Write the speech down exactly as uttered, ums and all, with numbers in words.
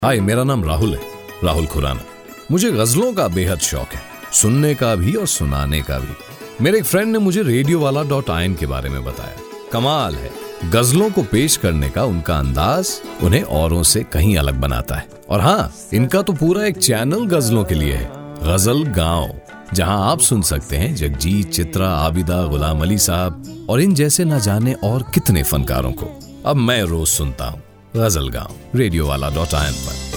हाय, मेरा नाम राहुल है, राहुल खुराना। मुझे गजलों का बेहद शौक है, सुनने का भी और सुनाने का भी। मेरे एक फ्रेंड ने मुझे रेडियो वाला डॉट आई एन के बारे में बताया। कमाल है, गजलों को पेश करने का उनका अंदाज उन्हें औरों से कहीं अलग बनाता है। और हाँ, इनका तो पूरा एक चैनल गजलों के लिए है, गजल गांव, जहां आप सुन सकते हैं जगजीत, चित्रा, आबिदा, गुलाम अली साहब और इन जैसे न जाने और कितने फनकारों को। अब मैं रोज सुनता हूँ गजल गांव रेडियो वाला डॉट आई एन पर।